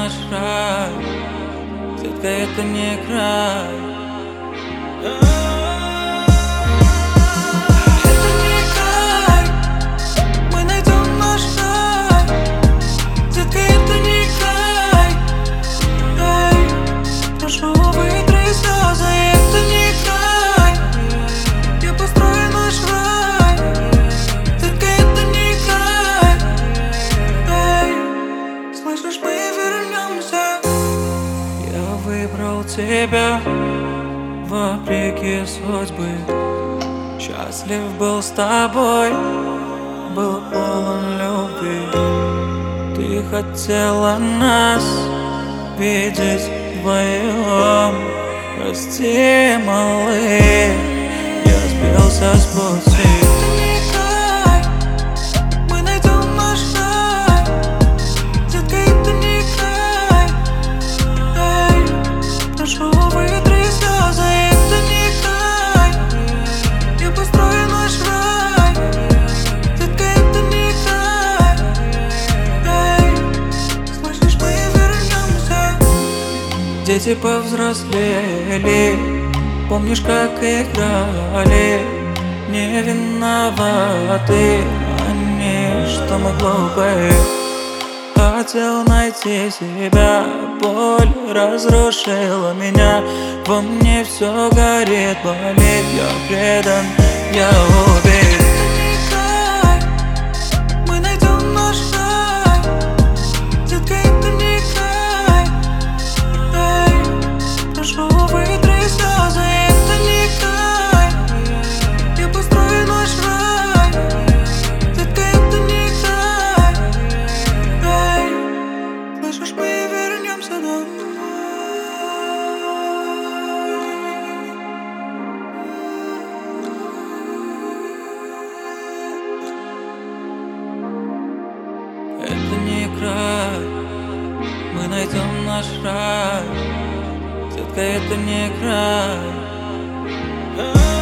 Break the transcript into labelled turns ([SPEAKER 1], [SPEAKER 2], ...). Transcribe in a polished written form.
[SPEAKER 1] наш рай. Детка, это не край. Это не край. Мы найдем наш рай. Детка, это не край. Эй, прошу, вытри слезы. Это не край. Я построю наш рай. Детка, это не край. Эй, слышишь, мы вернемся. Я выбрал тебя вопреки судьбы. Счастлив был с тобой, был полон любви. Ты хотела нас видеть вдвоем. Прости, малыш, я сбился с пути. Это не край. Мы найдем наш рай. Детка, это не край. Эй, прошу, вытри слезы. Это не край. Я построю наш рай. Детка, это не край. Эй, слышишь, мы вернемся. Дети повзрослели, помнишь, как играли? Не виноваты они, что мы глупые. Хотел найти себя, боль разрушила меня. Во мне все горит, болит, я предан, я убит. Это не край. Мы найдем наш рай. Детка, это не край. Эй, прошу, вытри слезы. Это не край. Я построю наш рай. Детка, это не край. Эй, слышишь, мы вернемся домой. Это не край. Мы найдем наш рай. Детка, это не край.